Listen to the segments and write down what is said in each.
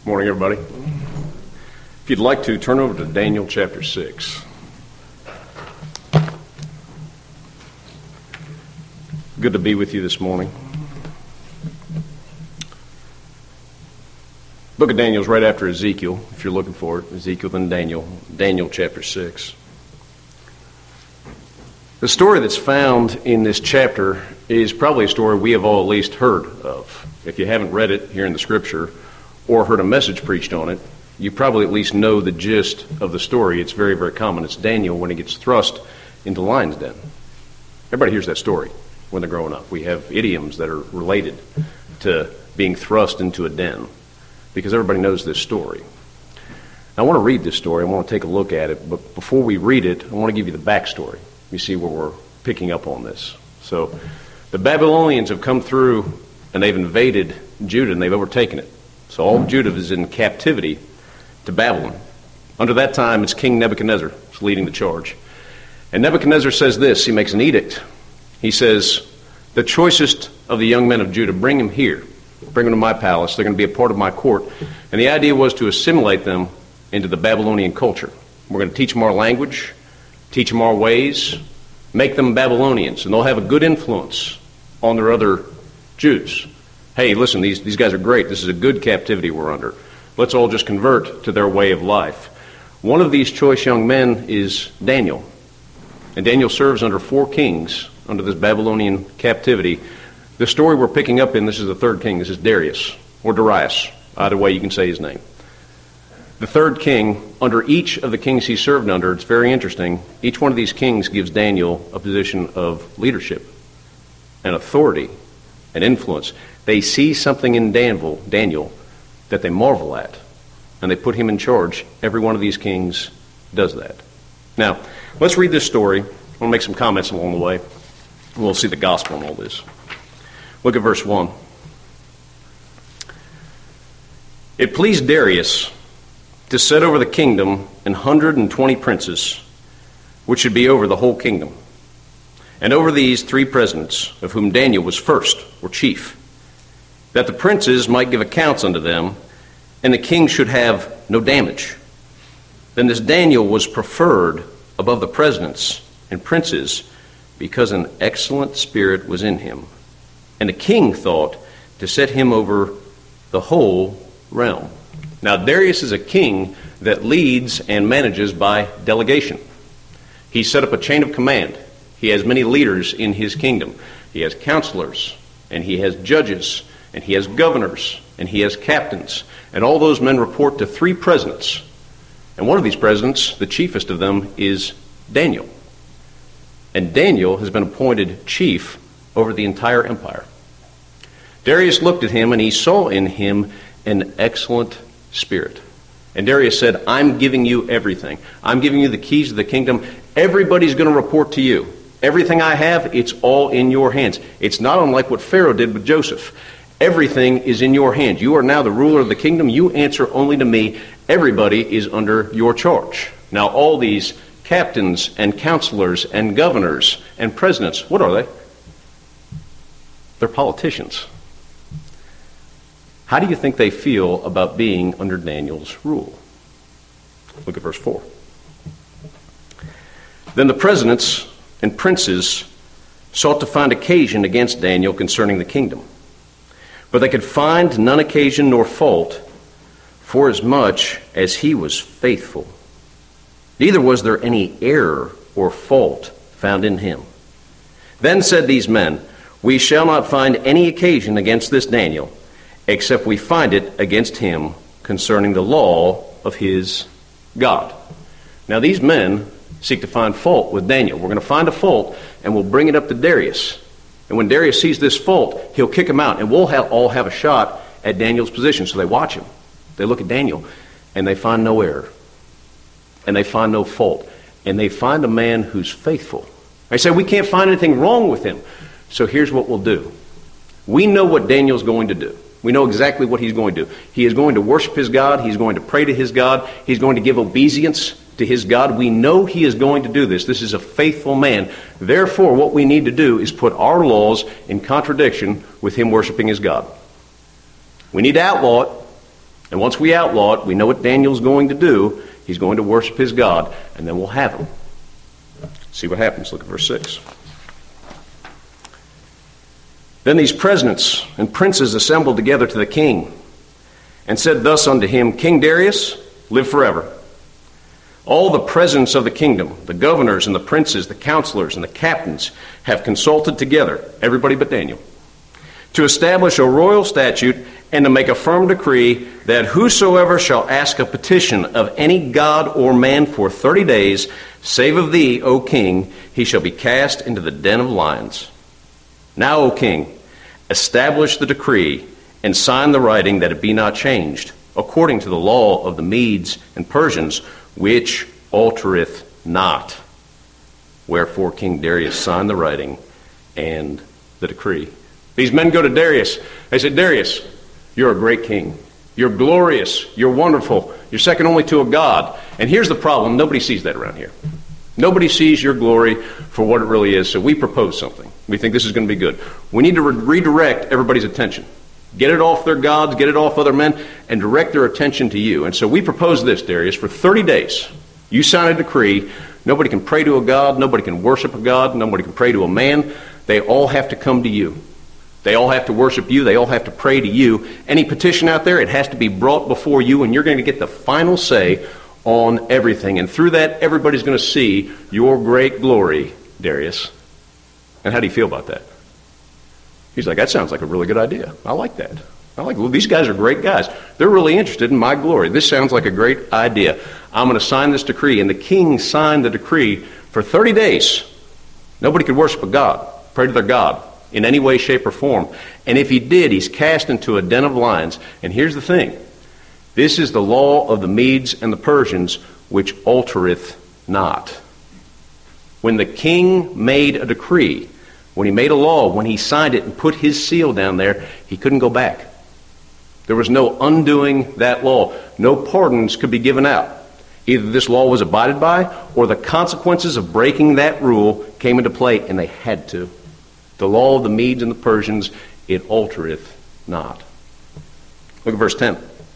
Morning, everybody. If you'd like to, turn over to Daniel chapter 6. Good to be with you this morning. Book of Daniel is right after Ezekiel, if you're looking for it. Ezekiel, then Daniel. Daniel chapter 6. The story that's found in this chapter is probably a story we have all at least heard of. If you haven't read it here in the Scripture or heard a message preached on it, you probably at least know the gist of the story. It's very, very common. It's Daniel when he gets thrust into the lion's den. Everybody hears that story when they're growing up. We have idioms that are related to being thrust into a den because everybody knows this story. I want to read this story. I want to take a look at it. But before we read it, I want to give you the backstory. You see where we're picking up on this. So the Babylonians have come through and they've invaded Judah and they've overtaken it. So all of Judah is in captivity to Babylon. Under that time, it's King Nebuchadnezzar who's leading the charge. And Nebuchadnezzar says this. He makes an edict. He says, the choicest of the young men of Judah, bring them here. Bring them to my palace. They're going to be a part of my court. And the idea was to assimilate them into the Babylonian culture. We're going to teach them our language, teach them our ways, make them Babylonians, and they'll have a good influence on their other Jews. Hey, listen, these guys are great. This is a good captivity we're under. Let's all just convert to their way of life. One of these choice young men is Daniel. And Daniel serves under 4 kings under this Babylonian captivity. The story we're picking up in, this is the third king. This is Darius, or Darius. Either way you can say his name. The third king, under each of the kings he served under, it's very interesting, each one of these kings gives Daniel a position of leadership and authority and influence. They see something in Daniel that they marvel at, and they put him in charge. Every one of these kings does that. Now, let's read this story. I want to make some comments along the way, and we'll see the gospel in all this. Look at verse 1. It pleased Darius to set over the kingdom 120 princes, which should be over the whole kingdom, and over these 3 presidents, of whom Daniel was first, or chief, that the princes might give accounts unto them, and the king should have no damage. Then this Daniel was preferred above the presidents and princes, because an excellent spirit was in him. And the king thought to set him over the whole realm. Now Darius is a king that leads and manages by delegation. He set up a chain of command. He has many leaders in his kingdom. He has counselors, and he has judges, and he has governors, and he has captains. And all those men report to 3 presidents. And one of these presidents, the chiefest of them, is Daniel. And Daniel has been appointed chief over the entire empire. Darius looked at him, and he saw in him an excellent spirit. And Darius said, I'm giving you everything. I'm giving you the keys of the kingdom. Everybody's going to report to you. Everything I have, it's all in your hands. It's not unlike what Pharaoh did with Joseph. Everything is in your hands. You are now the ruler of the kingdom. You answer only to me. Everybody is under your charge. Now all these captains and counselors and governors and presidents, what are they? They're politicians. How do you think they feel about being under Daniel's rule? Look at verse 4. Then the presidents and princes sought to find occasion against Daniel concerning the kingdom. But they could find none occasion nor fault, forasmuch as he was faithful. Neither was there any error or fault found in him. Then said these men, we shall not find any occasion against this Daniel, except we find it against him concerning the law of his God. Now these men seek to find fault with Daniel. We're going to find a fault, and we'll bring it up to Darius. And when Darius sees this fault, he'll kick him out, and we'll all have a shot at Daniel's position. So they watch him. They look at Daniel, and they find no error. And they find no fault. And they find a man who's faithful. They say, we can't find anything wrong with him. So here's what we'll do. We know what Daniel's going to do. We know exactly what he's going to do. He is going to worship his God. He's going to pray to his God. He's going to give obeisance to his God. We know he is going to do this. This is a faithful man. Therefore, what we need to do is put our laws in contradiction with him worshiping his God. We need to outlaw it, And once we outlaw it, we know what Daniel's going to do. He's going to worship his God, and then we'll have him. See what happens. Look at verse 6. Then these presidents and princes assembled together to the king, and said thus unto him, King Darius, live forever. All the presidents of the kingdom, the governors and the princes, the counselors and the captains, have consulted together, everybody but Daniel, to establish a royal statute and to make a firm decree that whosoever shall ask a petition of any god or man for 30 days, save of thee, O king, he shall be cast into the den of lions. Now, O king, establish the decree and sign the writing that it be not changed, according to the law of the Medes and Persians, which altereth not. Wherefore King Darius signed the writing and the decree. These men go to Darius. They said, Darius, you're a great king. You're glorious. You're wonderful. You're second only to a god. And here's the problem. Nobody sees that around here. Nobody sees your glory for what it really is. So we propose something. We think this is going to be good. We need to redirect everybody's attention. Get it off their gods, get it off other men, and direct their attention to you. And so we propose this, Darius, for 30 days. You sign a decree. Nobody can pray to a god. Nobody can worship a god. Nobody can pray to a man. They all have to come to you. They all have to worship you. They all have to pray to you. Any petition out there, it has to be brought before you, and you're going to get the final say on everything. And through that, everybody's going to see your great glory, Darius. And how do you feel about that? He's like, that sounds like a really good idea. I like that. Well, these guys are great guys. They're really interested in my glory. This sounds like a great idea. I'm going to sign this decree. And the king signed the decree for 30 days. Nobody could worship a god, pray to their god in any way, shape, or form. And if he did, he's cast into a den of lions. And here's the thing. This is the law of the Medes and the Persians, which altereth not. When the king made a decree, when he made a law, when he signed it and put his seal down there, he couldn't go back. There was no undoing that law. No pardons could be given out. Either this law was abided by, or the consequences of breaking that rule came into play, and they had to. The law of the Medes and the Persians, it altereth not. Look at verse 10.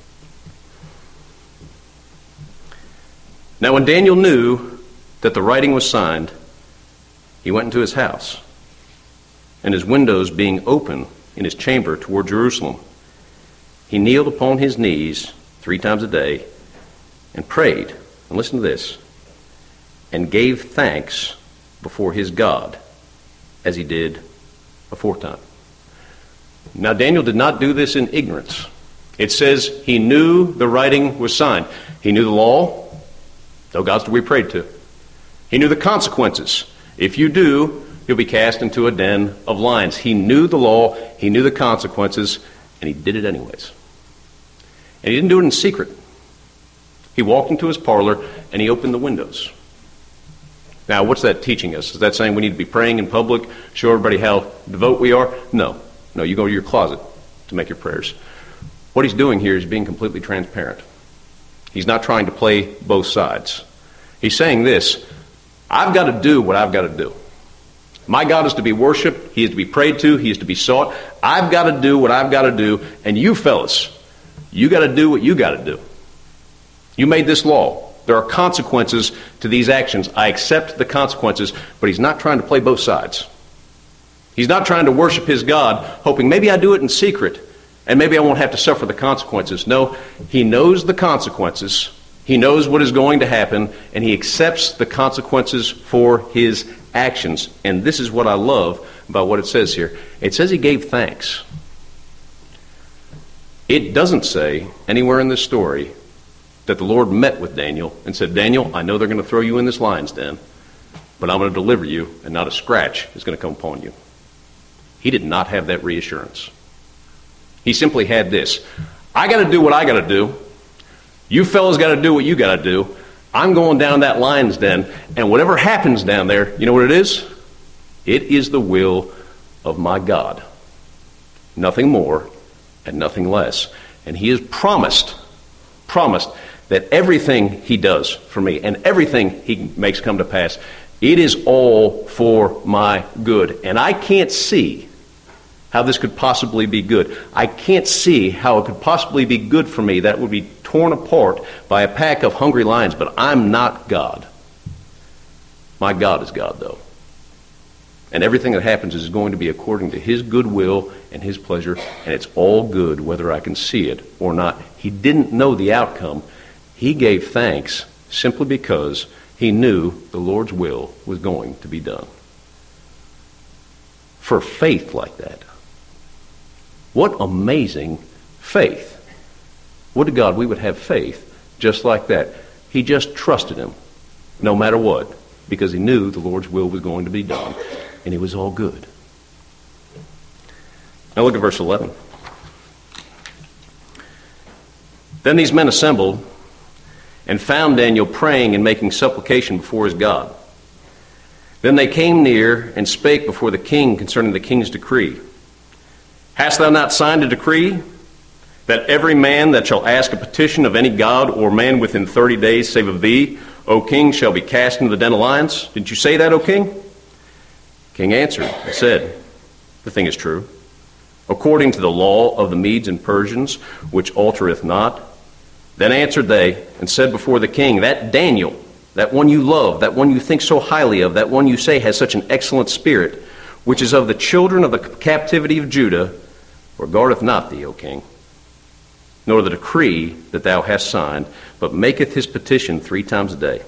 Now when Daniel knew that the writing was signed, he went into his house, and his windows being open in his chamber toward Jerusalem, he kneeled upon his knees 3 times a day and prayed, and listen to this, and gave thanks before his God, as he did aforetime. Now Daniel did not do this in ignorance. It says he knew the writing was signed. He knew the law, no gods to be prayed to. He knew the consequences. If you do, you'll be cast into a den of lions. He knew the law, he knew the consequences, and he did it anyways. And he didn't do it in secret. He walked into his parlor and he opened the windows. Now, what's that teaching us? Is that saying we need to be praying in public, show everybody how devout we are? No, you go to your closet to make your prayers. What he's doing here is being completely transparent. He's not trying to play both sides. He's saying this, I've got to do what I've got to do. My God is to be worshipped. He is to be prayed to. He is to be sought. I've got to do what I've got to do. And you fellas, you got to do what you got to do. You made this law. There are consequences to these actions. I accept the consequences, but he's not trying to play both sides. He's not trying to worship his God, hoping maybe I do it in secret, and maybe I won't have to suffer the consequences. No, he knows the consequences. He knows what is going to happen, and he accepts the consequences for his actions. And this is what I love about what it says here. It says he gave thanks. It doesn't say anywhere in this story that the Lord met with Daniel and said, Daniel, I know they're going to throw you in this lion's den, but I'm going to deliver you, and not a scratch is going to come upon you. He did not have that reassurance. He simply had this. I got to do what I got to do. You fellas got to do what you got to do. I'm going down that lion's den, and whatever happens down there, you know what it is? It is the will of my God. Nothing more and nothing less. And he has promised that everything he does for me and everything he makes come to pass, it is all for my good. And I can't see how this could possibly be good. I can't see how it could possibly be good for me that would be torn apart by a pack of hungry lions, but I'm not God. My God is God, though. And everything that happens is going to be according to his good will and his pleasure, and it's all good whether I can see it or not. He didn't know the outcome. He gave thanks simply because he knew the Lord's will was going to be done. For faith like that, what amazing faith. Would to God we would have faith just like that. He just trusted him no matter what, because he knew the Lord's will was going to be done, and it was all good. Now look at verse 11. Then these men assembled and found Daniel praying and making supplication before his God. Then they came near and spake before the king concerning the king's decree. Hast thou not signed a decree that every man that shall ask a petition of any god or man within 30 days, save of thee, O king, shall be cast into the den of lions? Didn't you say that, O king? King answered and said, the thing is true. According to the law of the Medes and Persians, which altereth not. Then answered they and said before the king, that Daniel, that one you love, that one you think so highly of, that one you say has such an excellent spirit, which is of the children of the captivity of Judah, regardeth not thee, O king, nor the decree that thou hast signed, but maketh his petition 3 times a day.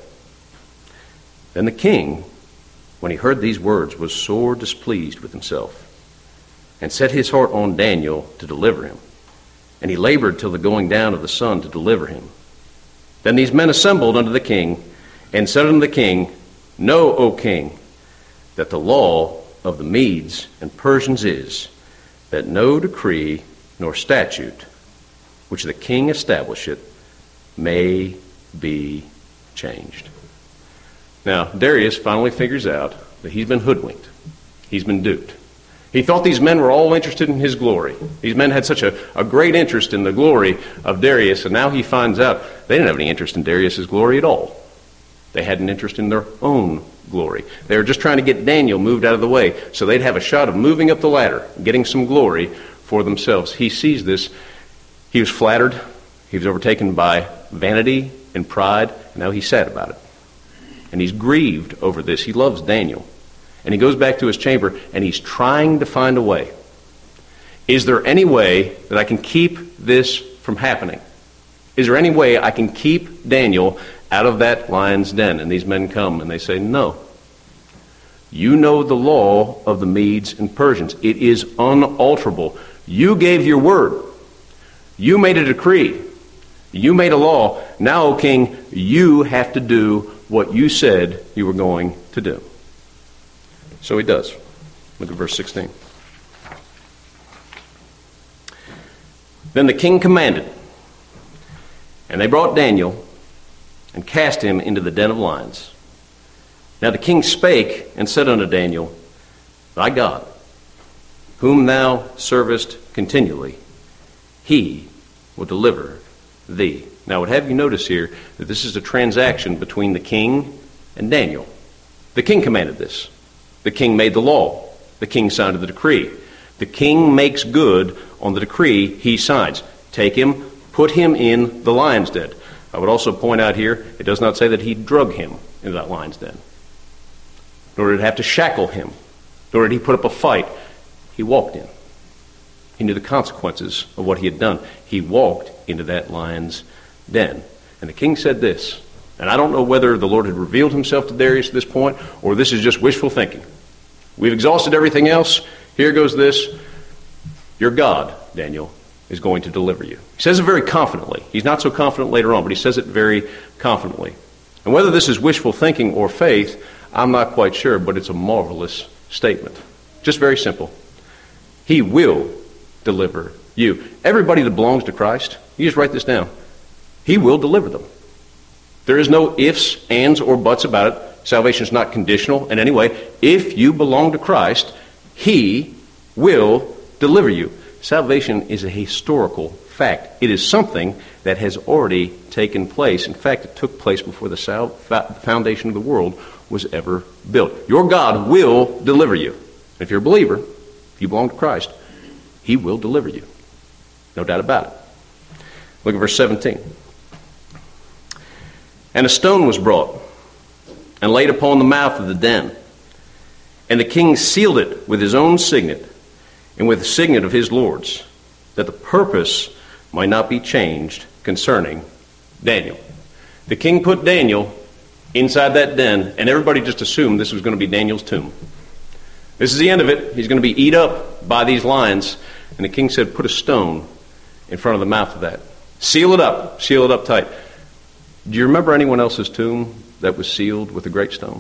Then the king, when he heard these words, was sore displeased with himself, and set his heart on Daniel to deliver him. And he labored till the going down of the sun to deliver him. Then these men assembled unto the king, and said unto the king, Know, O king, that the law of the Medes and Persians is, that no decree nor statute which the king establisheth may be changed. Now, Darius finally figures out that he's been hoodwinked. He's been duped. He thought these men were all interested in his glory. These men had such a great interest in the glory of Darius, and now he finds out they didn't have any interest in Darius's glory at all. They had an interest in their own glory. They were just trying to get Daniel moved out of the way so they'd have a shot of moving up the ladder, getting some glory for themselves. He sees this. He was flattered. He was overtaken by vanity and pride, and now he's sad about it. And he's grieved over this. He loves Daniel. And he goes back to his chamber, and he's trying to find a way. Is there any way that I can keep this from happening? Is there any way I can keep Daniel out of that lion's den? And these men come, and they say, no. You know the law of the Medes and Persians. It is unalterable. You gave your word. You made a decree. You made a law. Now, O king, you have to do what you said you were going to do. So he does. Look at verse 16. Then the king commanded, and they brought Daniel and cast him into the den of lions. Now the king spake and said unto Daniel, Thy God, whom thou servest continually, he will deliver thee. Now I would have you notice here that this is a transaction between the king and Daniel. The king commanded this. The king made the law. The king signed the decree. The king makes good on the decree he signs. Take him, put him in the lion's den. I would also point out here, it does not say that he drug him into that lion's den, nor did it have to shackle him, nor did he put up a fight. He walked in. He knew the consequences of what he had done. He walked into that lion's den. And the king said this, and I don't know whether the Lord had revealed himself to Darius at this point, or this is just wishful thinking. We've exhausted everything else. Here goes this. Your God, Daniel, is going to deliver you. He says it very confidently. He's not so confident later on, but he says it very confidently. And whether this is wishful thinking or faith, I'm not quite sure, but it's a marvelous statement. Just very simple. He will deliver you. Everybody that belongs to Christ, you just write this down. He will deliver them. There is no ifs, ands, or buts about it. Salvation is not conditional in any way. If you belong to Christ, he will deliver you. Salvation is a historical fact. It is something that has already taken place. In fact, it took place before the foundation of the world was ever built. Your God will deliver you. If you're a believer, if you belong to Christ, he will deliver you. No doubt about it. Look at verse 17. And a stone was brought and laid upon the mouth of the den. And the king sealed it with his own signet and with the signet of his lords, that the purpose might not be changed concerning Daniel. The king put Daniel inside that den, and everybody just assumed this was going to be Daniel's tomb. This is the end of it. He's going to be eat up by these lions. And the king said, put a stone in front of the mouth of that. Seal it up tight. Do you remember anyone else's tomb that was sealed with a great stone?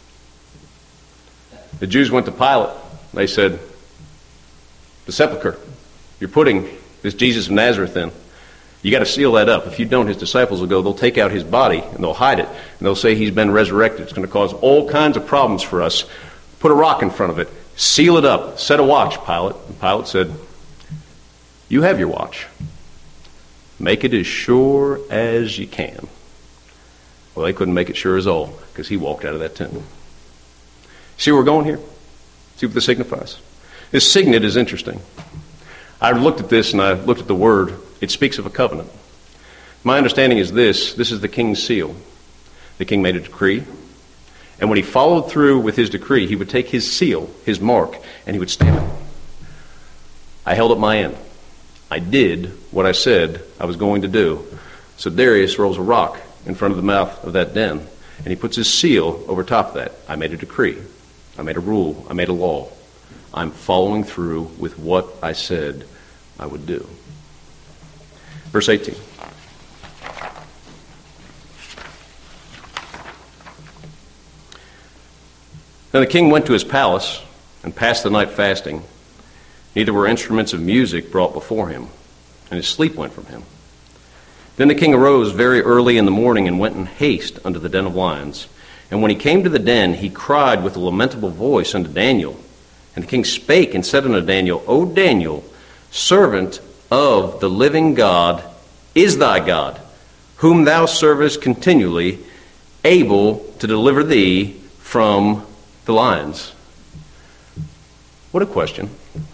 The Jews went to Pilate. They said, the sepulcher, you're putting this Jesus of Nazareth in. You got to seal that up. If you don't, his disciples will go, they'll take out his body and they'll hide it. And they'll say he's been resurrected. It's going to cause all kinds of problems for us. Put a rock in front of it. Seal it up. Set a watch, Pilate. And Pilate said, you have your watch. Make it as sure as you can. Well, they couldn't make it sure as all because he walked out of that tomb. See where we're going here? See what this signifies? This signet is interesting. I looked at this and I looked at the word. It speaks of a covenant. My understanding is this is the king's seal. The king made a decree. And when he followed through with his decree, he would take his seal, his mark, and he would stamp it. I held up my end. I did what I said I was going to do. So Darius rolls a rock in front of the mouth of that den, and he puts his seal over top of that. I made a decree. I made a rule. I made a law. I'm following through with what I said I would do. Verse 18. Then the king went to his palace and passed the night fasting. Neither were instruments of music brought before him, and his sleep went from him. Then the king arose very early in the morning and went in haste unto the den of lions. And when he came to the den, he cried with a lamentable voice unto Daniel. And the king spake and said unto Daniel, O Daniel, servant of the living God, is thy God, whom thou servest continually, able to deliver thee from the lions? What a question.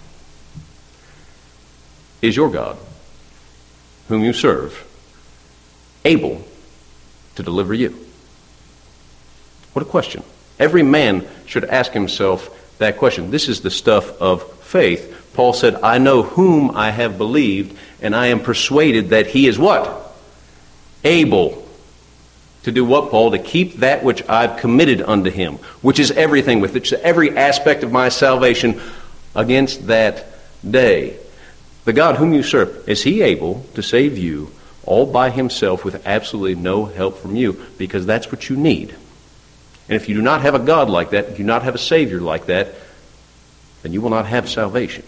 Is your God, whom you serve, able to deliver you? What a question. Every man should ask himself that question. This is the stuff of faith. Paul said, I know whom I have believed, and I am persuaded that he is what? Able to do what, Paul? To keep that which I've committed unto him, which is everything, with which every aspect of my salvation against that day. The God whom you serve, is he able to save you all by himself with absolutely no help from you? Because that's what you need. And if you do not have a God like that, if you do not have a Savior like that, then you will not have salvation.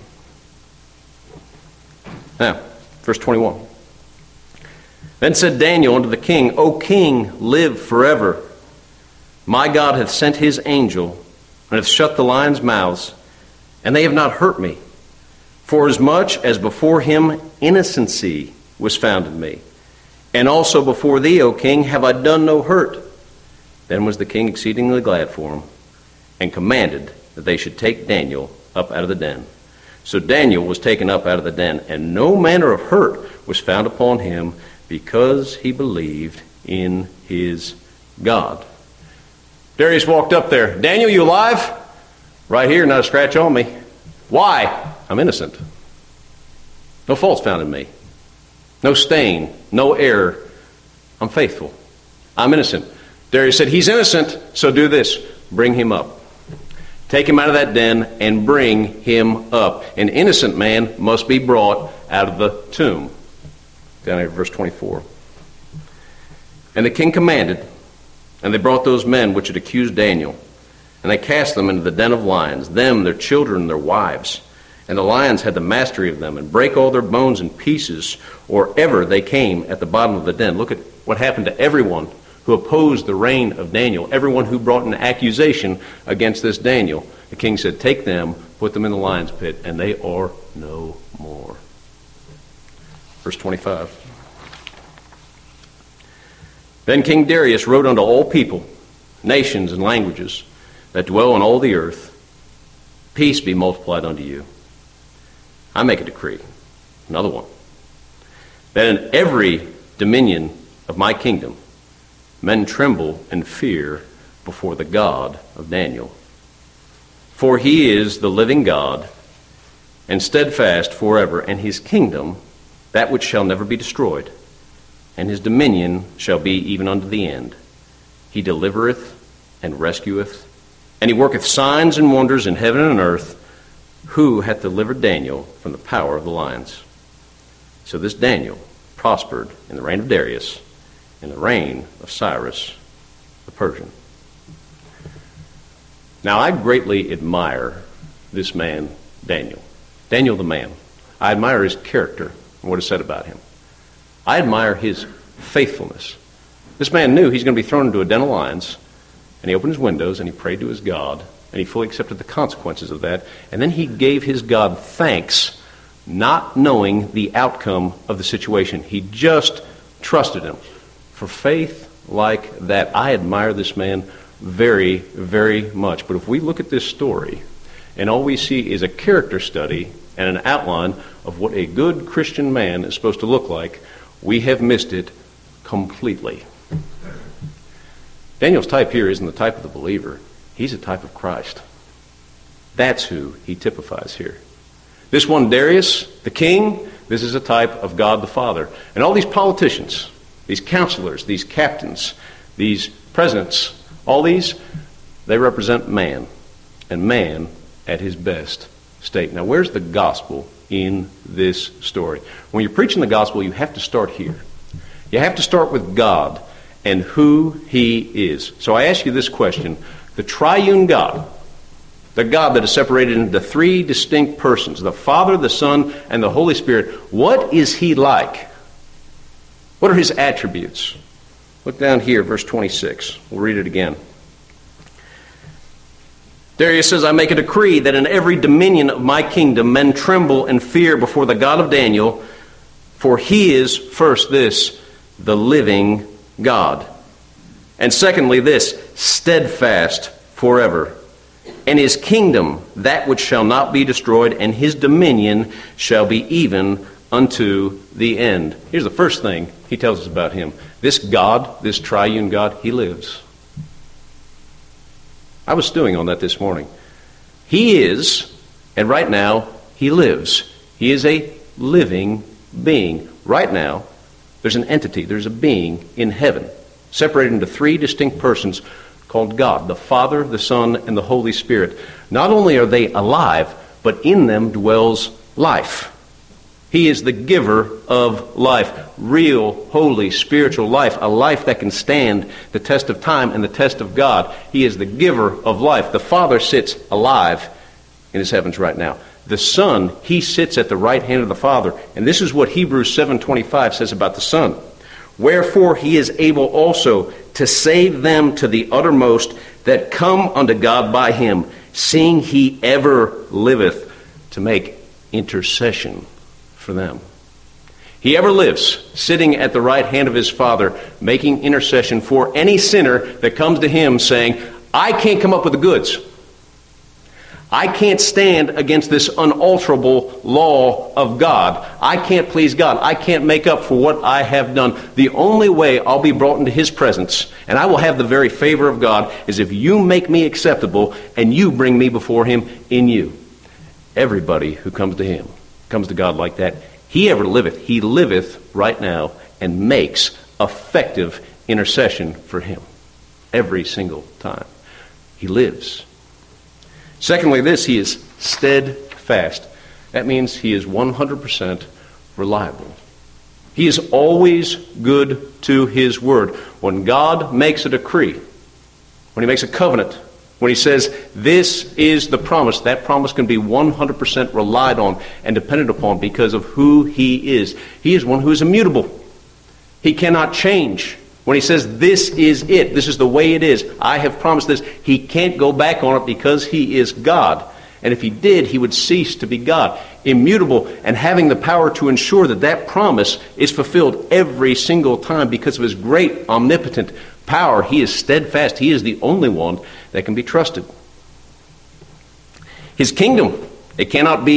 Now, verse 21. Then said Daniel unto the king, O king, live forever. My God hath sent his angel, and hath shut the lions' mouths, and they have not hurt me. Forasmuch as before him innocency was found in me, and also before thee, O king, have I done no hurt. Then was the king exceedingly glad for him, and commanded that they should take Daniel up out of the den. So Daniel was taken up out of the den, and no manner of hurt was found upon him, because he believed in his God. Darius walked up there. Daniel, you alive? Right here, not a scratch on me. Why? I'm innocent. No faults found in me. No stain, no error. I'm faithful. I'm innocent. Darius said, he's innocent, so do this. Bring him up. Take him out of that den and bring him up. An innocent man must be brought out of the tomb. Down here, verse 24. And the king commanded, and they brought those men which had accused Daniel, and they cast them into the den of lions, them, their children, their wives. And the lions had the mastery of them, and brake all their bones in pieces, or ever they came at the bottom of the den. Look at what happened to everyone who opposed the reign of Daniel, everyone who brought an accusation against this Daniel. The king said, take them, put them in the lion's pit, and they are no more. Verse 25. Then King Darius wrote unto all people, nations, and languages that dwell on all the earth, peace be multiplied unto you. I make a decree, another one, that in every dominion of my kingdom, men tremble and fear before the God of Daniel. For he is the living God, and steadfast forever, and his kingdom, that which shall never be destroyed, and his dominion shall be even unto the end. He delivereth and rescueth, and he worketh signs and wonders in heaven and on earth, who hath delivered Daniel from the power of the lions. So this Daniel prospered in the reign of Darius, in the reign of Cyrus the Persian. Now I greatly admire this man, Daniel. Daniel the man. I admire his character and what is said about him. I admire his faithfulness. This man knew he's going to be thrown into a den of lions, and he opened his windows and he prayed to his God, and he fully accepted the consequences of that, and then he gave his God thanks, not knowing the outcome of the situation. He just trusted him. For faith like that, I admire this man very, very much. But if we look at this story, and all we see is a character study and an outline of what a good Christian man is supposed to look like, we have missed it completely. Daniel's type here isn't the type of the believer. He's a type of Christ. That's who he typifies here. This one, Darius, the king, this is a type of God the Father. And all these politicians, these counselors, these captains, these presidents, all these, they represent man. And man at his best state. Now, where's the gospel in this story? When you're preaching the gospel, you have to start here. You have to start with God and who he is. So I ask you this question. The triune God, the God that is separated into three distinct persons, the Father, the Son, and the Holy Spirit, what is he like? What are his attributes? Look down here, verse 26. We'll read it again. Darius says, I make a decree that in every dominion of my kingdom men tremble and fear before the God of Daniel, for he is, first this, the living God. And secondly this, steadfast forever. And his kingdom, that which shall not be destroyed, and his dominion shall be even unto the end. Here's the first thing he tells us about him. This God, this triune God, he lives. I was stewing on that this morning. He is, and right now, he lives. He is a living being. Right now, there's an entity, there's a being in heaven, separated into three distinct persons called God, the Father, the Son, and the Holy Spirit. Not only are they alive, but in them dwells life. He is the giver of life, real, holy, spiritual life, a life that can stand the test of time and the test of God. He is the giver of life. The Father sits alive in his heavens right now. The Son, he sits at the right hand of the Father. And this is what Hebrews 7:25 says about the Son. Wherefore he is able also to save them to the uttermost that come unto God by him, seeing he ever liveth to make intercession for them. He ever lives, sitting at the right hand of his Father, making intercession for any sinner that comes to him saying, I can't come up with the goods. I can't stand against this unalterable law of God. I can't please God. I can't make up for what I have done. The only way I'll be brought into his presence, and I will have the very favor of God, is if you make me acceptable and you bring me before him in you. Everybody who comes to him comes to God like that. He ever liveth. He liveth right now and makes effective intercession for him every single time. He lives. Secondly, this, he is steadfast. That means he is 100% reliable. He is always good to his word. When God makes a decree, when he makes a covenant, when he says, this is the promise, that promise can be 100% relied on and depended upon because of who he is. He is one who is immutable. He cannot change. When he says, this is it, this is the way it is, I have promised this, he can't go back on it because he is God. And if he did, he would cease to be God. Immutable and having the power to ensure that that promise is fulfilled every single time because of his great omnipotent power. He is steadfast. He is the only one that can be trusted. His kingdom, it cannot be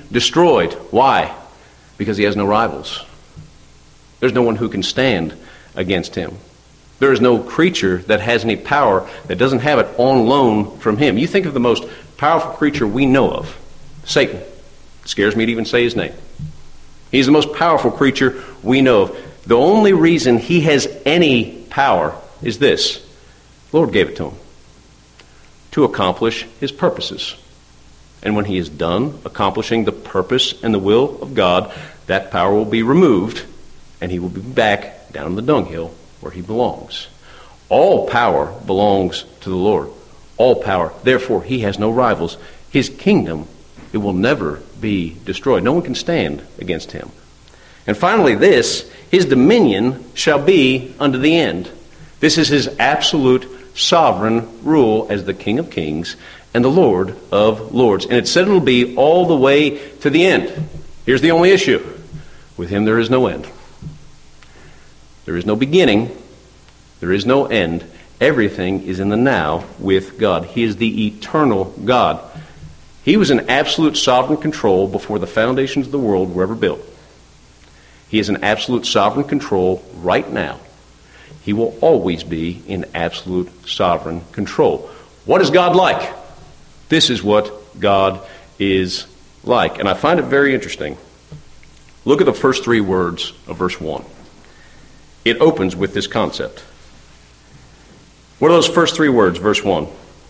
destroyed. Why? Because he has no rivals. There's no one who can stand against him. There is no creature that has any power that doesn't have it on loan from him. You think of the most powerful creature we know of, Satan. It scares me to even say his name. He's the most powerful creature we know of. The only reason he has any power is this. The Lord gave it to him to accomplish his purposes. And when he is done accomplishing the purpose and the will of God, that power will be removed, and he will be back down in the dunghill where he belongs. All power belongs to the Lord. All power. Therefore, he has no rivals. His kingdom, it will never be destroyed. No one can stand against him. And finally this, his dominion shall be unto the end. This is his absolute sovereign rule as the King of Kings and the Lord of Lords. And it said it'll be all the way to the end. Here's the only issue. With him there is no end. There is no beginning. There is no end. Everything is in the now with God. He is the eternal God. He was in absolute sovereign control before the foundations of the world were ever built. He is in absolute sovereign control right now. He will always be in absolute sovereign control. What is God like? This is what God is like. And I find it very interesting. Look at the first three words of verse 1. It opens with this concept. What are those first three words, verse 1?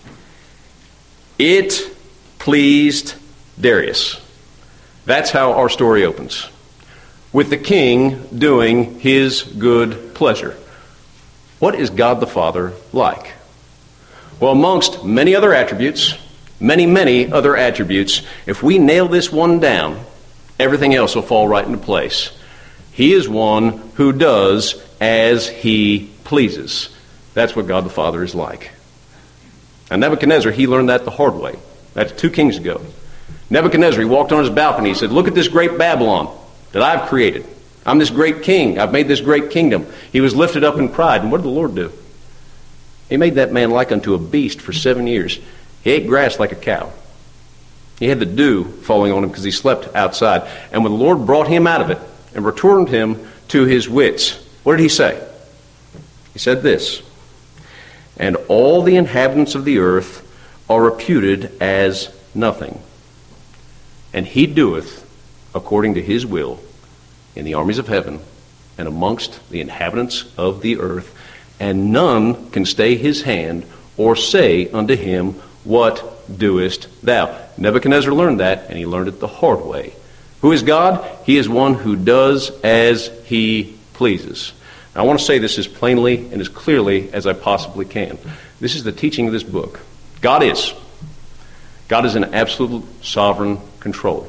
It pleased Darius. That's how our story opens. With the king doing his good pleasure. What is God the Father like? Well, amongst many other attributes, many other attributes, if we nail this one down, everything else will fall right into place. He is one who does as he pleases. That's what God the Father is like. And Nebuchadnezzar, he learned that the hard way. That's 2 kings ago. Nebuchadnezzar, he walked on his balcony. He said, look at this great Babylon that I've created. I'm this great king. I've made this great kingdom. He was lifted up in pride. And what did the Lord do? He made that man like unto a beast for 7 years. He ate grass like a cow. He had the dew falling on him because he slept outside. And when the Lord brought him out of it and returned him to his wits, what did he say? He said this, and all the inhabitants of the earth are reputed as nothing. And he doeth according to his will in the armies of heaven and amongst the inhabitants of the earth, and none can stay his hand or say unto him, what doest thou? Nebuchadnezzar learned that, and he learned it the hard way. Who is God? He is one who does as he pleases. Now, I want to say this as plainly and as clearly as I possibly can. This is the teaching of this book. God is in absolute sovereign control.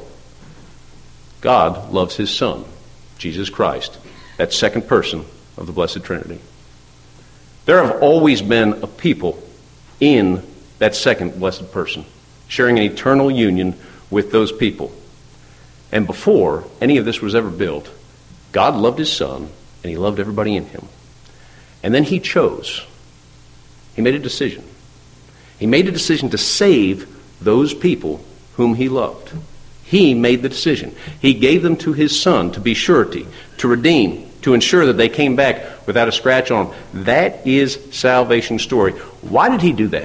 God loves his Son, Jesus Christ, that second person of the Blessed Trinity. There have always been a people in that second blessed person, sharing an eternal union with those people. And before any of this was ever built, God loved his Son, and he loved everybody in him. And then he chose. He made a decision. He made a decision to save those people whom he loved. He made the decision. He gave them to his Son to be surety, to redeem, to ensure that they came back without a scratch on them. That is salvation's story. Why did he do that?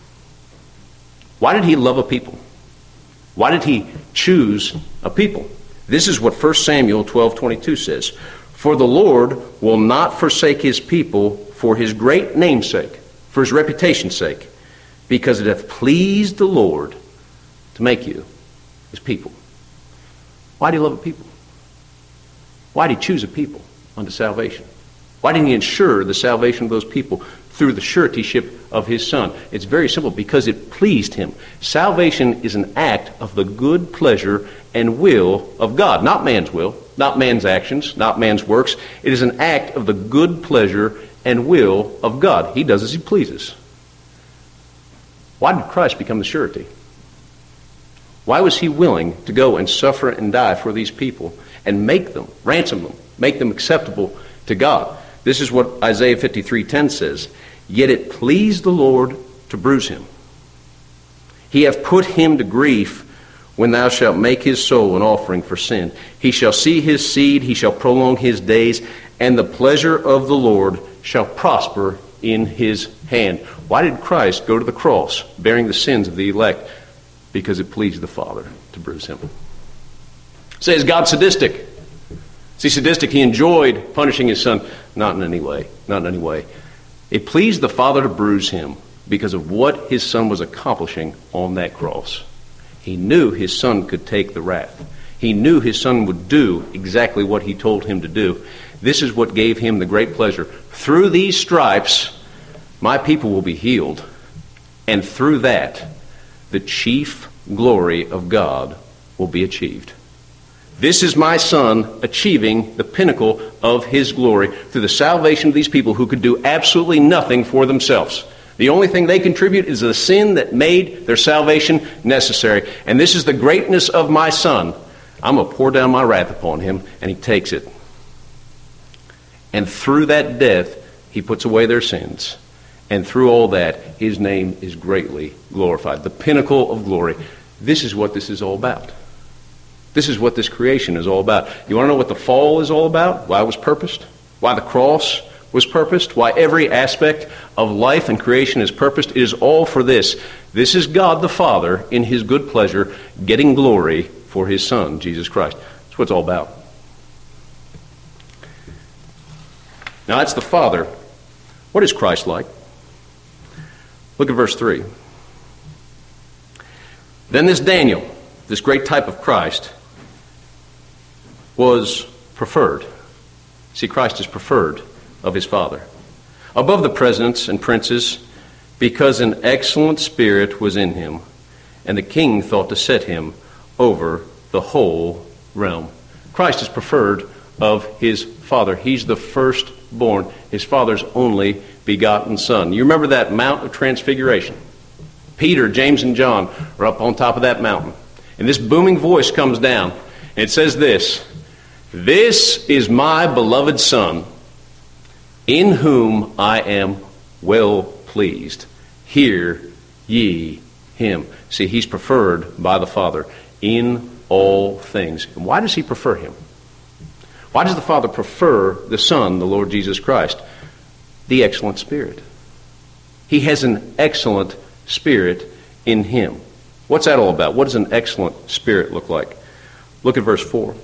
Why did he love a people? Why did he choose a people? This is what 1 Samuel 12:22 says. For the Lord will not forsake his people for his great name's sake, for his reputation's sake, because it hath pleased the Lord to make you his people. Why do you love a people? Why did he choose a people unto salvation? Why didn't he ensure the salvation of those people through the suretyship of his Son? It's very simple, because it pleased him. Salvation is an act of the good pleasure and will of God, not man's will, not man's actions, not man's works. It is an act of the good pleasure and will of God. He does as he pleases. Why did Christ become the surety? Why was he willing to go and suffer and die for these people and make them, ransom them, make them acceptable to God? This is what Isaiah 53:10 says. Yet it pleased the Lord to bruise him. He hath put him to grief when thou shalt make his soul an offering for sin. He shall see his seed, he shall prolong his days, and the pleasure of the Lord shall prosper in his hand. Why did Christ go to the cross, bearing the sins of the elect? Because it pleased the Father to bruise him. Say, is God sadistic? Is he sadistic? He enjoyed punishing his son? Not in any way. Not in any way. It pleased the Father to bruise him because of what his son was accomplishing on that cross. He knew his son could take the wrath. He knew his son would do exactly what he told him to do. This is what gave him the great pleasure. Through these stripes, my people will be healed. And through that, the chief glory of God will be achieved. This is my son achieving the pinnacle of his glory through the salvation of these people who could do absolutely nothing for themselves. The only thing they contribute is the sin that made their salvation necessary. And this is the greatness of my son. I'm going to pour down my wrath upon him, and he takes it. And through that death, he puts away their sins. And through all that, his name is greatly glorified. The pinnacle of glory. This is what this is all about. This is what this creation is all about. You want to know what the fall is all about? Why it was purposed? Why the cross was purposed? Why every aspect of life and creation is purposed? It is all for this. This is God the Father, in his good pleasure, getting glory for his Son, Jesus Christ. That's what it's all about. Now, that's the Father. What is Christ like? Look at verse 3. Then this Daniel, this great type of Christ, was preferred. See, Christ is preferred of his Father above the presidents and princes, because an excellent spirit was in him, and the king thought to set him over the whole realm. Christ is preferred of his Father. He's the firstborn, his Father's only begotten Son. You remember that Mount of Transfiguration? Peter, James, and John are up on top of that mountain. And this booming voice comes down, and it says this: "This is my beloved Son, in whom I am well pleased. Hear ye him." See, he's preferred by the Father in all things. And why does he prefer him? Why does the Father prefer the Son, the Lord Jesus Christ? The excellent Spirit. He has an excellent Spirit in him. What's that all about? What does an excellent Spirit look like? Look at verse 4.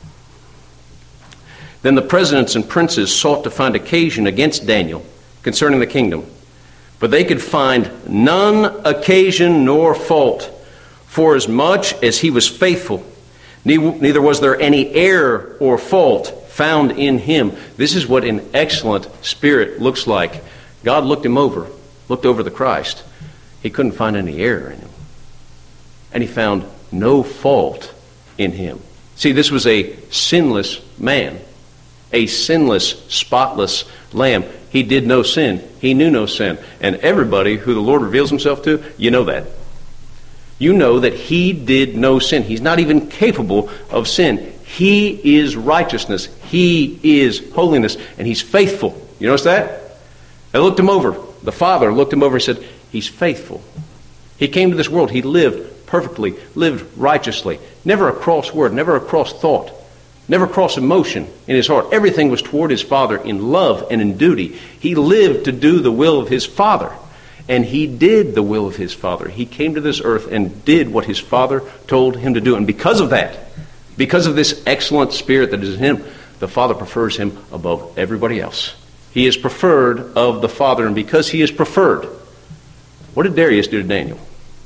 Then the presidents and princes sought to find occasion against Daniel concerning the kingdom, but they could find none occasion nor fault, forasmuch as he was faithful. Neither was there any error or fault found in him. This is what an excellent spirit looks like. God looked over the Christ. He couldn't find any error in him. And he found no fault in him. See, this was a sinless man. A sinless, spotless lamb. He did no sin. He knew no sin. And everybody who the Lord reveals himself to, you know that. You know that he did no sin. He's not even capable of sin. He is righteousness. He is holiness. And he's faithful. You notice that? I looked him over. The Father looked him over and said, he's faithful. He came to this world. He lived perfectly, lived righteously. Never a cross word, never a cross thought. Never cross emotion in his heart. Everything was toward his Father in love and in duty. He lived to do the will of his Father. And he did the will of his Father. He came to this earth and did what his Father told him to do. And because of that, because of this excellent spirit that is in him, the Father prefers him above everybody else. He is preferred of the Father. And because he is preferred, what did Darius do to Daniel?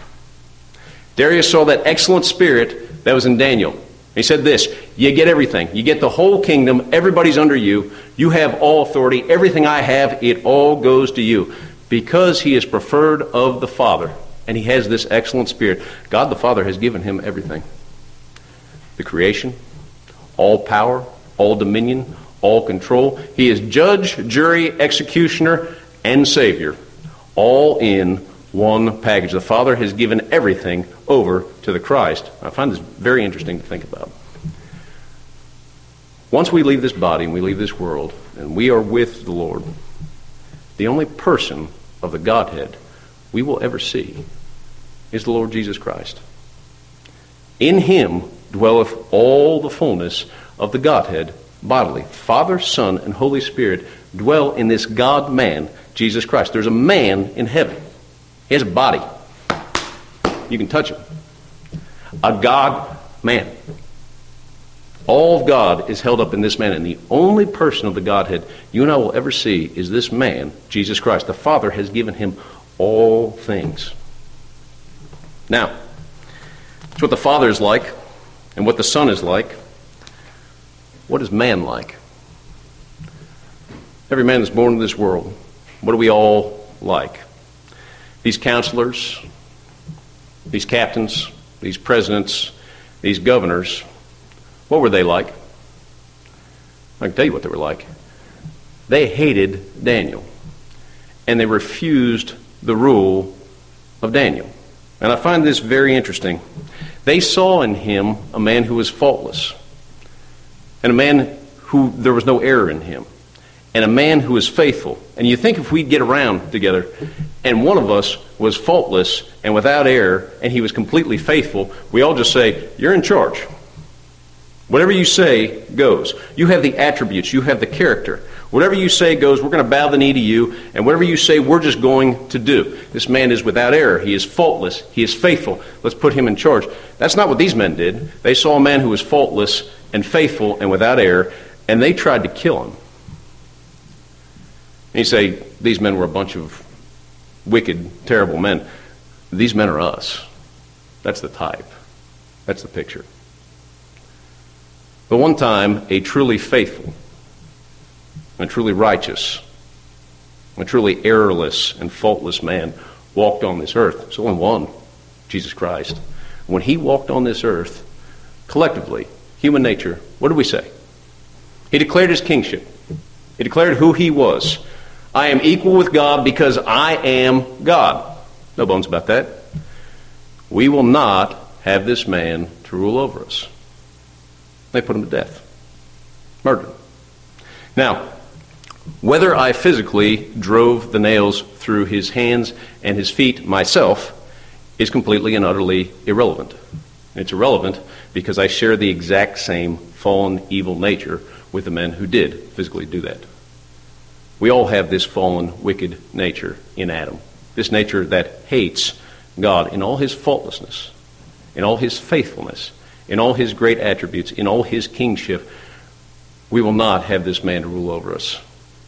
Darius saw that excellent spirit that was in Daniel. He said this: you get everything. You get the whole kingdom. Everybody's under you. You have all authority. Everything I have, it all goes to you. Because he is preferred of the Father, and he has this excellent spirit, God the Father has given him everything. The creation, all power, all dominion, all control. He is judge, jury, executioner, and Savior, all in one package. The Father has given everything over to the Christ. I find this very interesting to think about. Once we leave this body and we leave this world and we are with the Lord, the only person of the Godhead we will ever see is the Lord Jesus Christ. In him dwelleth all the fullness of the Godhead bodily. Father, Son, and Holy Spirit dwell in this God-man, Jesus Christ. There's a man in heaven. He has a body. You can touch him. A God-man. All of God is held up in this man, and the only person of the Godhead you and I will ever see is this man, Jesus Christ. The Father has given him all things. Now, it's what the Father is like and what the Son is like. What is man like? Every man that's born into this world, what are we all like? These counselors, these captains, these presidents, these governors, what were they like? I can tell you what they were like. They hated Daniel, and they refused the rule of Daniel. And I find this very interesting. They saw in him a man who was faultless, and a man who there was no error in him, and a man who was faithful. And you think if we'd get around together, and one of us was faultless and without error, and he was completely faithful, we all just say, you're in charge. Whatever you say goes. You have the attributes. You have the character. Whatever you say goes. We're going to bow the knee to you, and whatever you say, we're just going to do. This man is without error. He is faultless. He is faithful. Let's put him in charge. That's not what these men did. They saw a man who was faultless and faithful and without error, and they tried to kill him. And you say, these men were a bunch of wicked, terrible men. These men are us. That's the type. That's the picture. But one time, a truly faithful, a truly righteous, a truly errorless and faultless man walked on this earth. There's only one, Jesus Christ. When he walked on this earth, collectively, human nature, what did we say? He declared his kingship. He declared who he was. I am equal with God because I am God. No bones about that. We will not have this man to rule over us. They put him to death. Murdered him. Now, whether I physically drove the nails through his hands and his feet myself is completely and utterly irrelevant. It's irrelevant because I share the exact same fallen, evil nature with the men who did physically do that. We all have this fallen, wicked nature in Adam. This nature that hates God in all his faultlessness, in all his faithfulness, in all his great attributes, in all his kingship. We will not have this man to rule over us.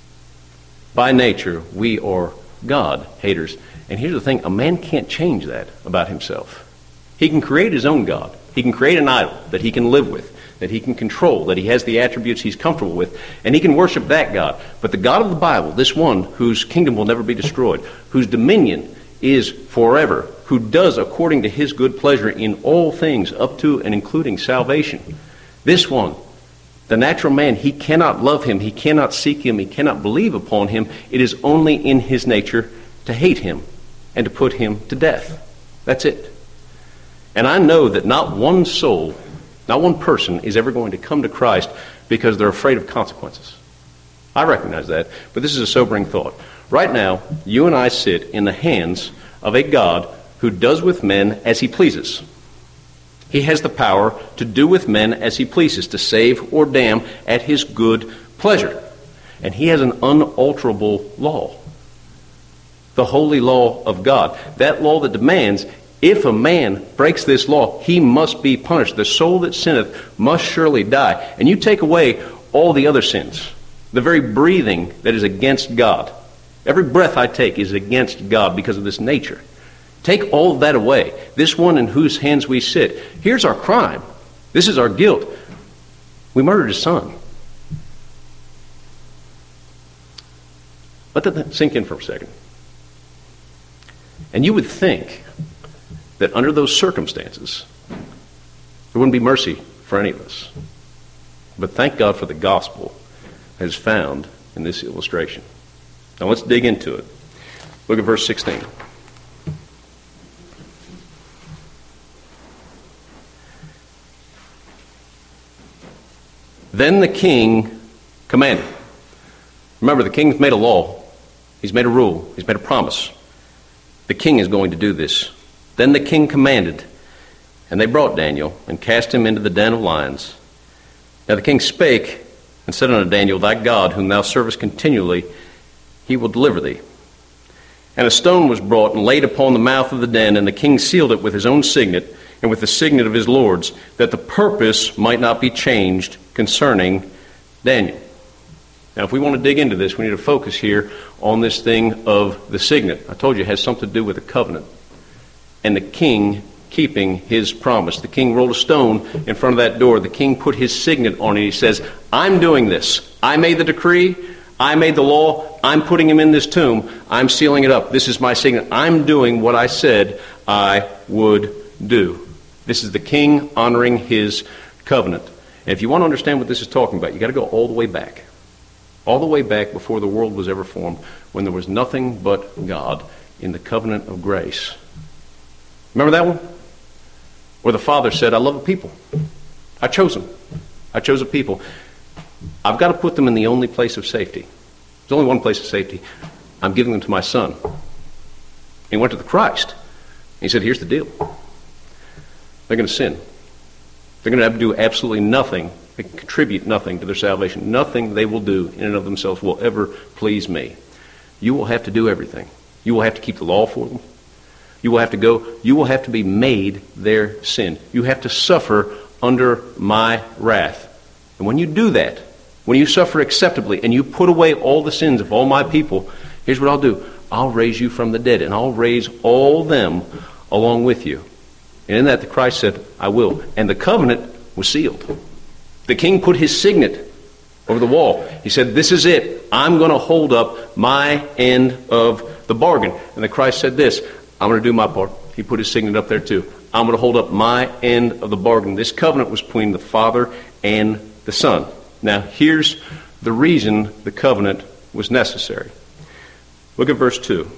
By nature, we are God haters. And here's the thing, a man can't change that about himself. He can create his own God. He can create an idol that he can live with, that he can control, that he has the attributes he's comfortable with, and he can worship that God. But the God of the Bible, this one whose kingdom will never be destroyed, whose dominion is forever, who does according to his good pleasure in all things, up to and including salvation. This one, the natural man, he cannot love him, he cannot seek him, he cannot believe upon him. It is only in his nature to hate him and to put him to death. That's it. And I know that not one soul, not one person is ever going to come to Christ because they're afraid of consequences. I recognize that, but this is a sobering thought. Right now, you and I sit in the hands of a God who does with men as he pleases. He has the power to do with men as he pleases, to save or damn at his good pleasure. And he has an unalterable law, the holy law of God. That law that demands if a man breaks this law, he must be punished. The soul that sinneth must surely die. And you take away all the other sins, the very breathing that is against God. Every breath I take is against God because of this nature. Take all of that away. This one in whose hands we sit. Here's our crime. This is our guilt. We murdered his son. Let that sink in for a second. And you would think that under those circumstances, there wouldn't be mercy for any of us. But thank God for the gospel as found in this illustration. Now let's dig into it. Look at verse 16. Then the king commanded. Remember, the king's made a law. He's made a rule. He's made a promise. The king is going to do this. Then the king commanded, And they brought Daniel, and cast him into the den of lions. Now the king spake, and said unto Daniel, Thy God, whom thou servest continually, he will deliver thee. And a stone was brought, and laid upon the mouth of the den, and the king sealed it with his own signet, and with the signet of his lords, that the purpose might not be changed concerning Daniel. Now, if we want to dig into this, we need to focus here on this thing of the signet. I told you it has something to do with the covenant and the king keeping his promise. The king rolled a stone in front of that door. The king put his signet on it. He says, I'm doing this. I made the decree. I made the law. I'm putting him in this tomb. I'm sealing it up. This is my signet. I'm doing what I said I would do. This is the king honoring his covenant. And if you want to understand what this is talking about, you've got to go all the way back. All the way back before the world was ever formed, when there was nothing but God in the covenant of grace. Remember that one? Where the Father said, I love a people. I chose them. I chose a people. I've got to put them in the only place of safety. There's only one place of safety. I'm giving them to my son. He went to the Christ. He said, here's the deal. They're going to sin. They're going to have to do absolutely nothing. They can contribute nothing to their salvation. Nothing they will do in and of themselves will ever please me. You will have to do everything. You will have to keep the law for them. You will have to go. You will have to be made their sin. You have to suffer under my wrath. And when you do that, when you suffer acceptably and you put away all the sins of all my people, here's what I'll do. I'll raise you from the dead, and I'll raise all them along with you. And in that, the Christ said, I will. And the covenant was sealed. The king put his signet over the wall. He said, this is it. I'm going to hold up my end of the bargain. And the Christ said this, I'm going to do my part. He put his signet up there too. I'm going to hold up my end of the bargain. This covenant was between the Father and the Son. Now, here's the reason the covenant was necessary. Look at verse 2.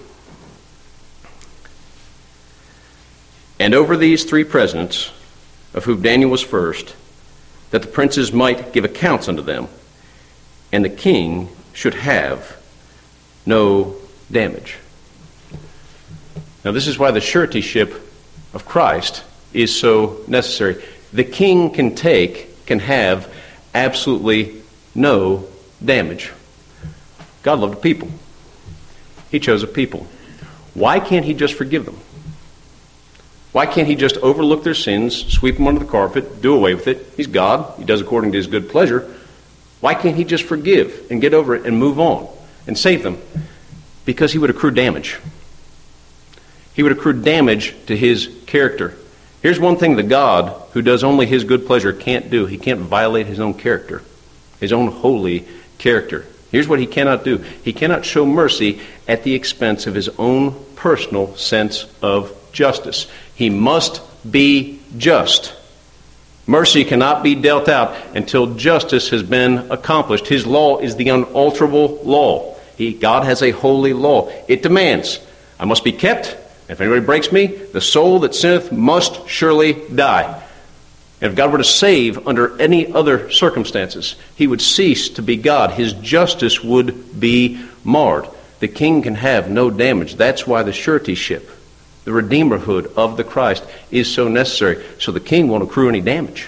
And over these three presidents, of whom Daniel was first, that the princes might give accounts unto them, and the king should have no damage. Now, this is why the suretyship of Christ is so necessary. The king can have absolutely no damage. God loved a people. He chose a people. Why can't he just forgive them? Why can't he just overlook their sins, sweep them under the carpet, do away with it? He's God. He does according to his good pleasure. Why can't he just forgive and get over it and move on and save them? Because he would accrue damage. He would accrue damage to his character. Here's one thing the God who does only his good pleasure can't do. He can't violate his own character, his own holy character. Here's what he cannot do. He cannot show mercy at the expense of his own personal sense of justice. He must be just. Mercy cannot be dealt out until justice has been accomplished. His law is the unalterable law. God has a holy law. It demands, I must be kept. If anybody breaks me, the soul that sinneth must surely die. And if God were to save under any other circumstances, he would cease to be God. His justice would be marred. The king can have no damage. That's why the suretyship, the redeemerhood of the Christ, is so necessary. So the king won't accrue any damage.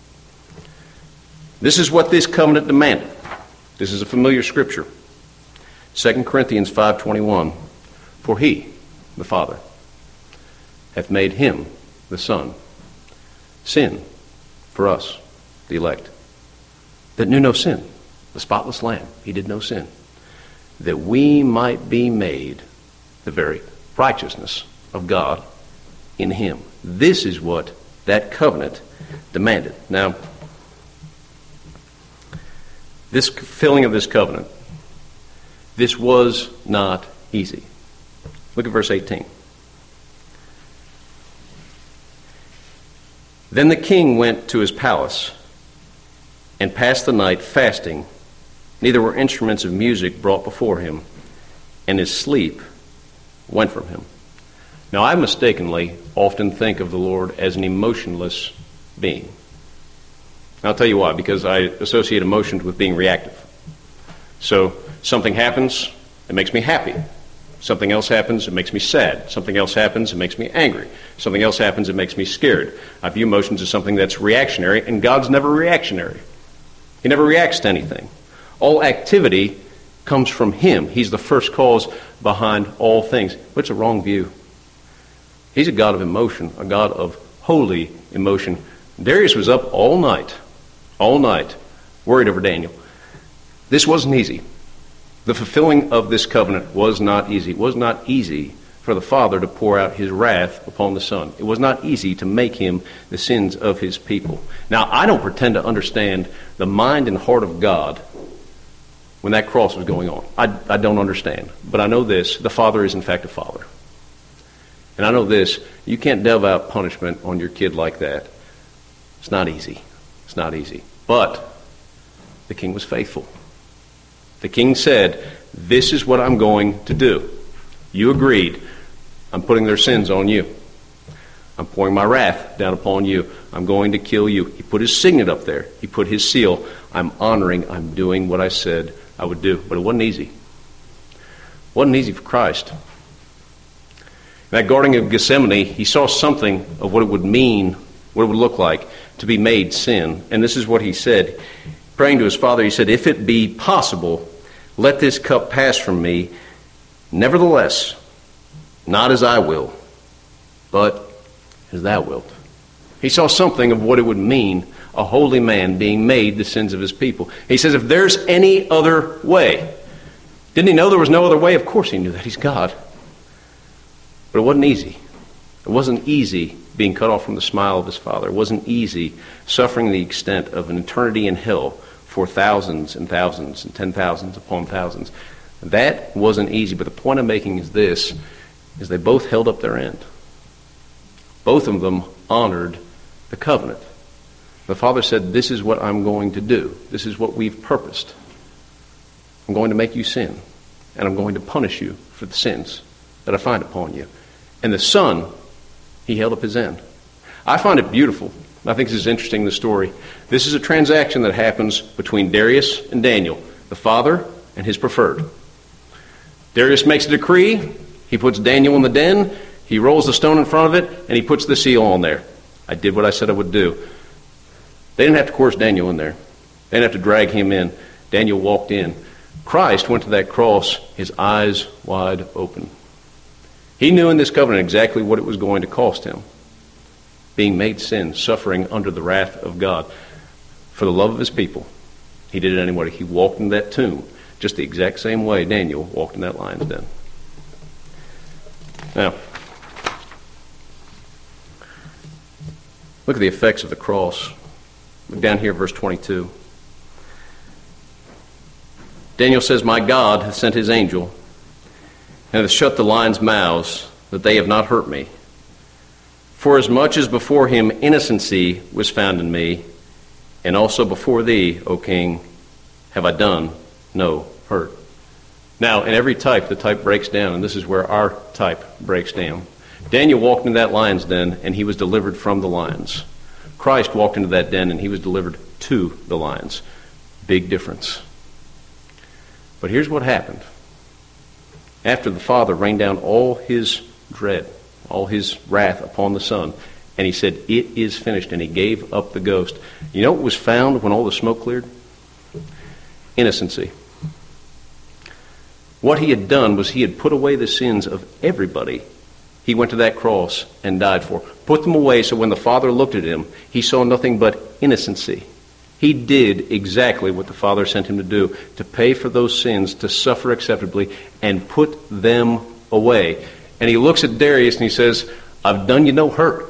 This is what this covenant demanded. This is a familiar scripture. 2 Corinthians 5:21. For he, the Father, hath made him, the Son, sin for us, the elect, that knew no sin, the spotless Lamb, he did no sin, that we might be made the very righteousness of God in him. This is what that covenant demanded. Now, this filling of this covenant, this was not easy. Look at verse 18. Then the king went to his palace and passed the night fasting. Neither were instruments of music brought before him, and his sleep went from him. Now, I mistakenly often think of the Lord as an emotionless being. And I'll tell you why, because I associate emotions with being reactive. So something happens, it makes me happy. Something else happens, it makes me sad. Something else happens, it makes me angry. Something else happens, it makes me scared. I view emotions as something that's reactionary, and God's never reactionary. He never reacts to anything. All activity comes from him. He's the first cause behind all things. But it's a wrong view. He's a God of emotion, a God of holy emotion. Darius was up all night, worried over Daniel. This wasn't easy. The fulfilling of this covenant was not easy. It was not easy for the Father to pour out his wrath upon the Son. It was not easy to make him the sins of his people. Now, I don't pretend to understand the mind and heart of God when that cross was going on. I don't understand. But I know this, the Father is in fact a Father. And I know this, you can't delve out punishment on your kid like that. It's not easy. It's not easy. But the king was faithful. The king said, this is what I'm going to do. You agreed. I'm putting their sins on you. I'm pouring my wrath down upon you. I'm going to kill you. He put his signet up there. He put his seal. I'm doing what I said I would do. But it wasn't easy. It wasn't easy for Christ. In that Garden of Gethsemane, he saw something of what it would mean, what it would look like to be made sin. And this is what he said. Praying to his Father, he said, if it be possible, let this cup pass from me. Nevertheless, not as I will, but as thou wilt. He saw something of what it would mean, a holy man being made the sins of his people. He says, if there's any other way. Didn't he know there was no other way? Of course he knew that. He's God. But it wasn't easy. It wasn't easy being cut off from the smile of his Father. It wasn't easy suffering the extent of an eternity in hell for thousands and thousands and 10,000s upon thousands. That wasn't easy. But the point I'm making is this, is they both held up their end. Both of them honored the covenant. The Father said, this is what I'm going to do. This is what we've purposed. I'm going to make you sin, and I'm going to punish you for the sins that I find upon you. And the Son, he held up his end. I find it beautiful. I think this is interesting in the story. This is a transaction that happens between Darius and Daniel, the father and his preferred. Darius makes a decree. He puts Daniel in the den. He rolls the stone in front of it, and he puts the seal on there. I did what I said I would do. They didn't have to coerce Daniel in there. They didn't have to drag him in. Daniel walked in. Christ went to that cross, his eyes wide open. He knew in this covenant exactly what it was going to cost him. Being made sin, suffering under the wrath of God. For the love of his people, he did it anyway. He walked in that tomb just the exact same way Daniel walked in that lion's den. Now, look at the effects of the cross. Look down here, verse 22. Daniel says, my God hath sent his angel, and hath shut the lions' mouths, that they have not hurt me. For as much as before him innocency was found in me, and also before thee, O king, have I done no hurt. Now, in every type, the type breaks down, and this is where our type breaks down. Daniel walked into that lion's den, and he was delivered from the lions. Christ walked into that den, and he was delivered to the lions. Big difference. But here's what happened. After the Father rained down all his dread, all his wrath upon the Son, and he said, it is finished, and he gave up the ghost. You know what was found when all the smoke cleared? Innocency. What he had done was he had put away the sins of everybody he went to that cross and died for. Put them away so when the Father looked at him, he saw nothing but innocency. He did exactly what the Father sent him to do, to pay for those sins, to suffer acceptably, and put them away. And he looks at Darius and he says, I've done you no hurt.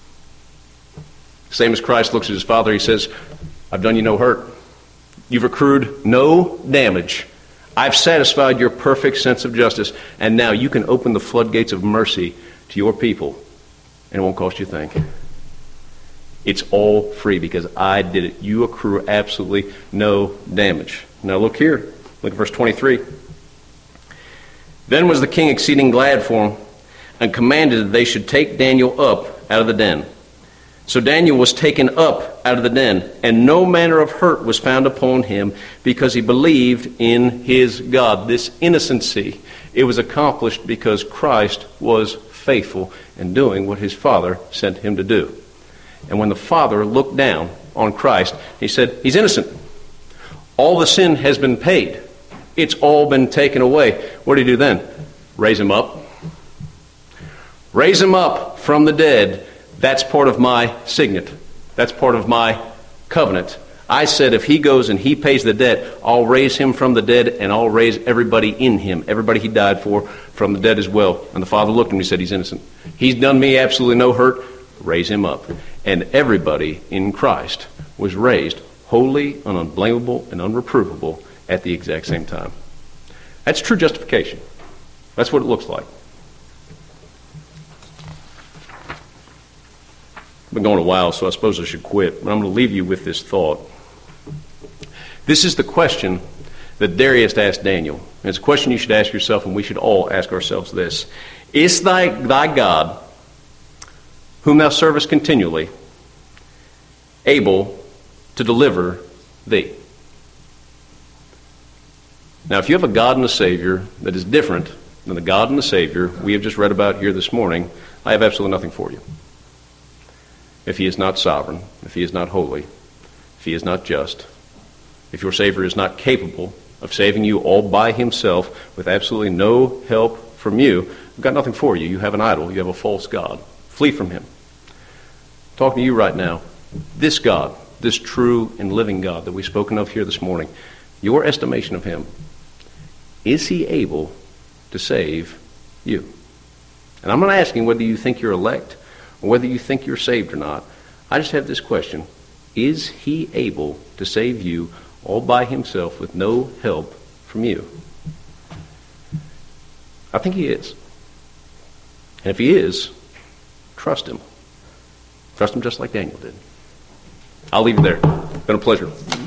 Same as Christ looks at his Father, he says, I've done you no hurt. You've accrued no damage. I've satisfied your perfect sense of justice, and now you can open the floodgates of mercy to your people, and it won't cost you a thing. It's all free because I did it. You accrue absolutely no damage. Now look here. Look at verse 23. Then was the king exceeding glad for him, and commanded that they should take Daniel up out of the den. So Daniel was taken up out of the den, and no manner of hurt was found upon him, because he believed in his God. This innocency, it was accomplished because Christ was faithful in doing what his Father sent him to do. And when the Father looked down on Christ, he said, he's innocent. All the sin has been paid. It's all been taken away. What did he do then? Raise him up. Raise him up from the dead. That's part of my signet. That's part of my covenant. I said if he goes and he pays the debt, I'll raise him from the dead, and I'll raise everybody in him, everybody he died for, from the dead as well. And the Father looked at him and he said, he's innocent. He's done me absolutely no hurt. Raise him up. And everybody in Christ was raised holy and unblameable and unreprovable at the exact same time. That's true justification. That's what it looks like. I've been going a while, so I suppose I should quit. But I'm going to leave you with this thought. This is the question that Darius asked Daniel. And it's a question you should ask yourself, and we should all ask ourselves this. Is thy God, whom thou servest continually, able to deliver thee? Now, if you have a God and a Savior that is different than the God and the Savior we have just read about here this morning, I have absolutely nothing for you. If he is not sovereign, if he is not holy, if he is not just, if your Savior is not capable of saving you all by himself with absolutely no help from you, I've got nothing for you. You have an idol. You have a false God. Flee from him. I'm talking to you right now. This God, this true and living God that we've spoken of here this morning, your estimation of him, is he able to save you? And I'm not asking whether you think you're elect or whether you think you're saved or not. I just have this question. Is he able to save you all by himself with no help from you? I think he is. And if he is, trust him. Trust him just like Daniel did. I'll leave it there. It's been a pleasure.